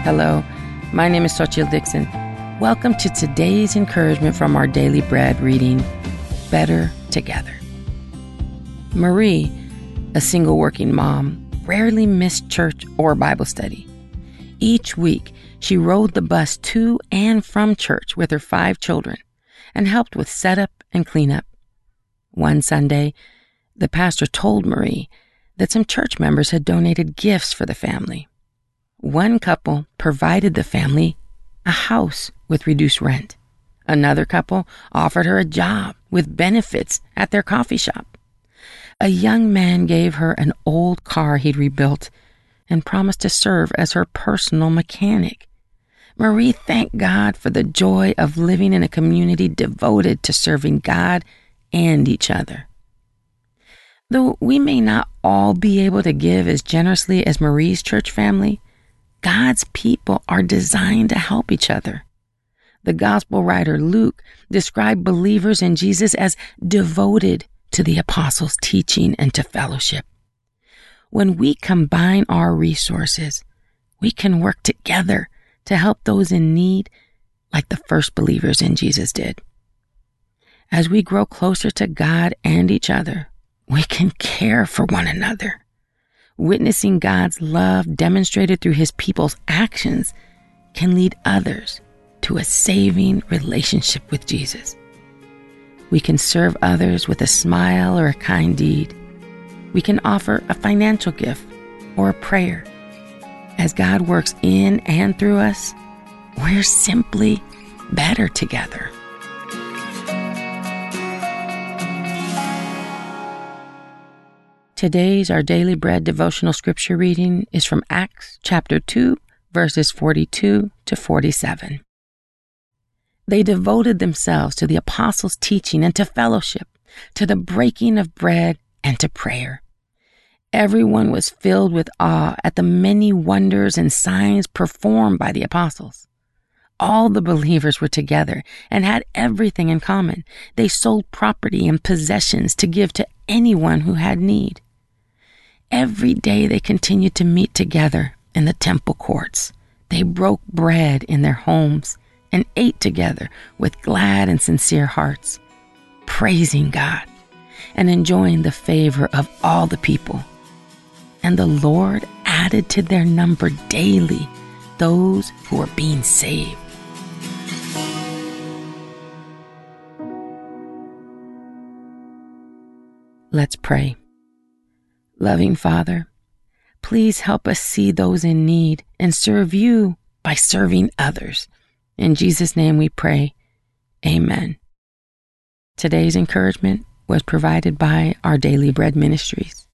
Hello, my name is Xochitl Dixon. Welcome to today's encouragement from our daily bread reading, Better Together. Marie, a single working mom, rarely missed church or Bible study. Each week, she rode the bus to and from church with her 5 children and helped with setup and cleanup. One Sunday, the pastor told Marie that some church members had donated gifts for the family. One couple provided the family a house with reduced rent. Another couple offered her a job with benefits at their coffee shop. A young man gave her an old car he'd rebuilt and promised to serve as her personal mechanic. Marie thanked God for the joy of living in a community devoted to serving God and each other. Though we may not all be able to give as generously as Marie's church family, God's people are designed to help each other. The gospel writer Luke described believers in Jesus as devoted to the apostles' teaching and to fellowship. When we combine our resources, we can work together to help those in need like the first believers in Jesus did. As we grow closer to God and each other, we can care for one another. Witnessing God's love demonstrated through his people's actions can lead others to a saving relationship with Jesus. We can serve others with a smile or a kind deed. We can offer a financial gift or a prayer. As God works in and through us, we're simply better together. Today's Our Daily Bread devotional scripture reading is from Acts chapter 2, verses 42 to 47. They devoted themselves to the apostles' teaching and to fellowship, to the breaking of bread and to prayer. Everyone was filled with awe at the many wonders and signs performed by the apostles. All the believers were together and had everything in common. They sold property and possessions to give to anyone who had need. Every day they continued to meet together in the temple courts. They broke bread in their homes and ate together with glad and sincere hearts, praising God and enjoying the favor of all the people. And the Lord added to their number daily those who were being saved. Let's pray. Loving Father, please help us see those in need and serve you by serving others. In Jesus' name we pray. Amen. Today's encouragement was provided by Our Daily Bread Ministries.